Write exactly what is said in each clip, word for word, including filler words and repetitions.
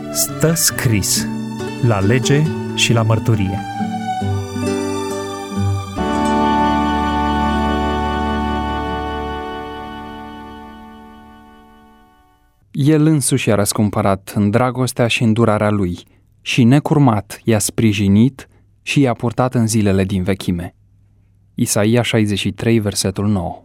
Stă scris la lege și la mărturie. El însuși a răscumpărat în dragostea și îndurarea lui și necurmat i-a sprijinit și i-a purtat în zilele din vechime. Isaia șaizeci și trei, versetul nouă.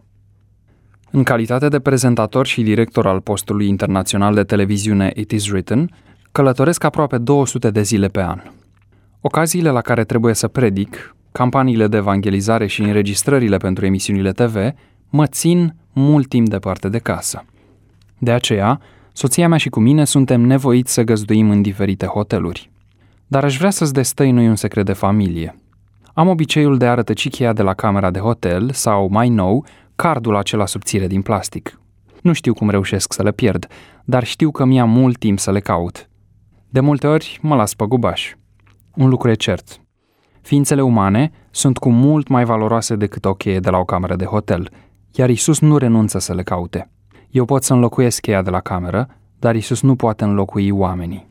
În calitate de prezentator și director al postului internațional de televiziune It Is Written, călătoresc aproape două sute de zile pe an. Ocaziile la care trebuie să predic, campaniile de evangelizare și înregistrările pentru emisiunile T V mă țin mult timp departe de casă. De aceea, soția mea și cu mine suntem nevoiți să găzduim în diferite hoteluri. Dar aș vrea să-ți destăinui un secret de familie. Am obiceiul de a rătăci cheia de la camera de hotel sau, mai nou, cardul acela subțire din plastic. Nu știu cum reușesc să le pierd, dar știu că mi-a mult timp să le caut. De multe ori mă las pe gubaș. Un lucru e cert. Ființele umane sunt cu mult mai valoroase decât o cheie de la o cameră de hotel, iar Iisus nu renunță să le caute. Eu pot să înlocuiesc cheia de la cameră, dar Iisus nu poate înlocui oamenii.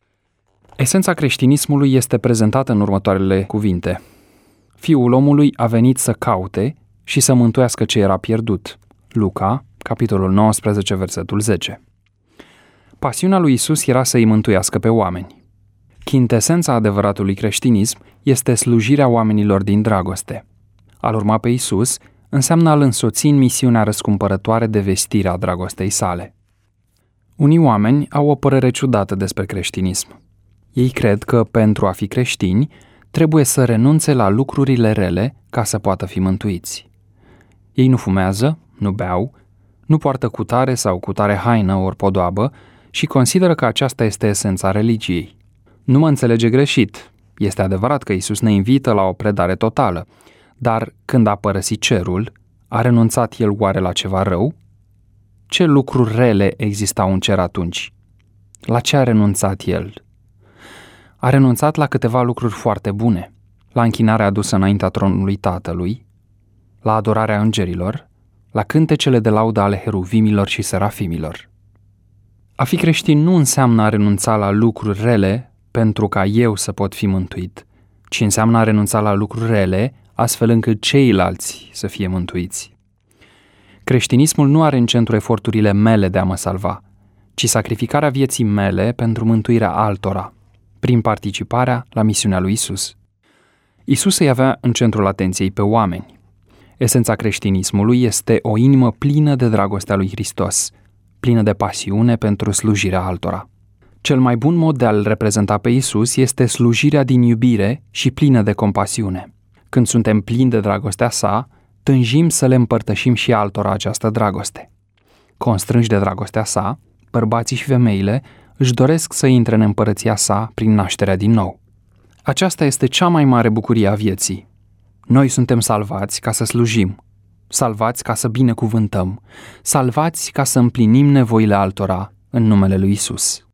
Esența creștinismului este prezentată în următoarele cuvinte. Fiul omului a venit să caute și să mântuiască ce era pierdut. Luca, capitolul nouăsprezece, versetul zece. Pasiunea lui Iisus era să îi mântuiască pe oameni. Chintesența adevăratului creștinism este slujirea oamenilor din dragoste. A-L urma pe Iisus înseamnă a-L însoți în misiunea răscumpărătoare de vestire a dragostei sale. Unii oameni au o părere ciudată despre creștinism. Ei cred că, pentru a fi creștini, trebuie să renunțe la lucrurile rele ca să poată fi mântuiți. Ei nu fumează, nu beau, nu poartă cutare sau cutare haină ori podoabă și consideră că aceasta este esența religiei. Nu mă înțelege greșit. Este adevărat că Iisus ne invită la o predare totală, dar când a părăsit cerul, a renunțat El oare la ceva rău? Ce lucruri rele existau în cer atunci? La ce a renunțat El? A renunțat la câteva lucruri foarte bune, la închinarea adusă înaintea tronului Tatălui, la adorarea îngerilor, la cântecele de laudă ale heruvimilor și serafimilor. A fi creștin nu înseamnă a renunța la lucruri rele pentru ca eu să pot fi mântuit, ci înseamnă a renunța la lucruri rele astfel încât ceilalți să fie mântuiți. Creștinismul nu are în centru eforturile mele de a mă salva, ci sacrificarea vieții mele pentru mântuirea altora, prin participarea la misiunea lui Iisus. Iisus îi avea în centrul atenției pe oameni. Esența creștinismului este o inimă plină de dragostea lui Hristos, plină de pasiune pentru slujirea altora. Cel mai bun mod de a-L reprezenta pe Iisus este slujirea din iubire și plină de compasiune. Când suntem plini de dragostea sa, tânjim să le împărtășim și altora această dragoste. Constrânși de dragostea sa, bărbații și femeile își doresc să intre în împărăția sa prin nașterea din nou. Aceasta este cea mai mare bucurie a vieții. Noi suntem salvați ca să slujim, salvați ca să binecuvântăm, salvați ca să împlinim nevoile altora în numele lui Iisus.